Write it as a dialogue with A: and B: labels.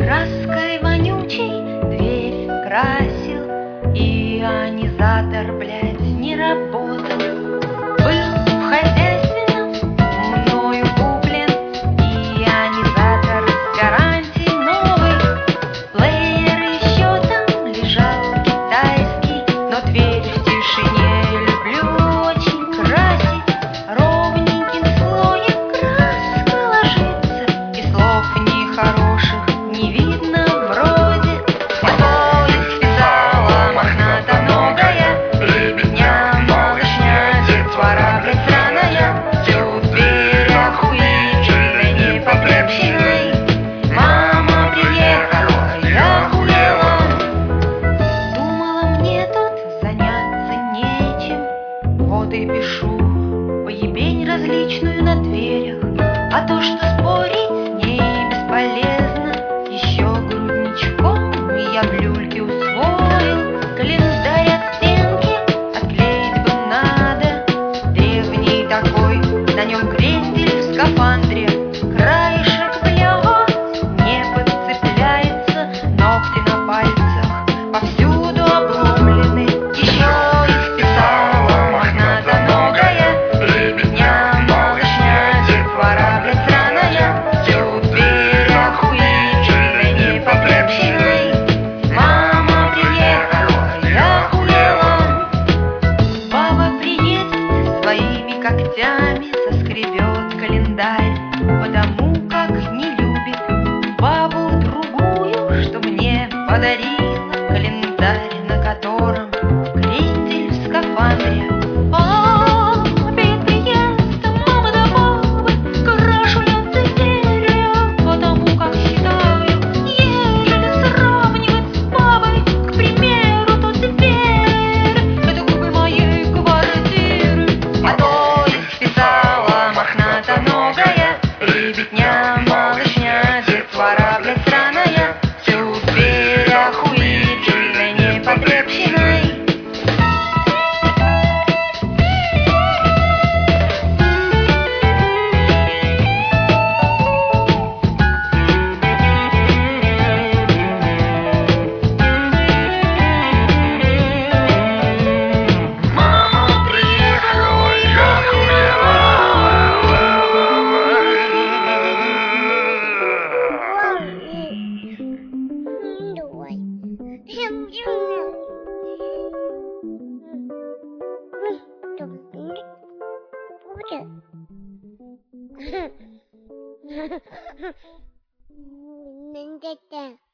A: Краской вонючей дверь красил, ионизатор, блядь, не работал. Был в хозяйственном мною куплен ионизатор с гарантией новый. Плеер еще там лежал китайский, но дверь в тишине люблю очень красить. Ровненьким слоем краска ложится, и слов нехороших не видно вроде. Тобой связала мохнатоногая, ребятня, малышня, детвора, блядь, сраная. Всю дверь охуительной непотребщиной. Мама приехала, я хуела. Думала, мне тут заняться нечем, вот и пишу поебень различную на дверях. А то, что спорить с ней бесполезно, еще грудничком я в люльке усвоил. Календарь от стенки отклеить бы надо, древний такой, на нем крестик в скафандре. Краешек, блядь, не подцепляется, ногти на пальцах повсюду обломлены. Еще их писала мохнатоногая, ребятня, малышня, детвора, блядь, сраная. Всю дверь охуительной непотребщиной. Мама приехала, я хуела. Баба приедет, своими когтями соскребет календарь, потому как не любит бабу другую, что мне подарила календарь, на котором крестик в скафандре. Перед приездом мамы да бабы крашу я циферью, потому как считаю, ежели сравнивать с бабой, к примеру, то теперь это губы моей квартиры. А то их писала мохнатоногая, ребятня, малышня, детвора, блядь, сраная. Всю дверь охуительной непотребщиной. Мама приехала, я хуела.
B: Ой,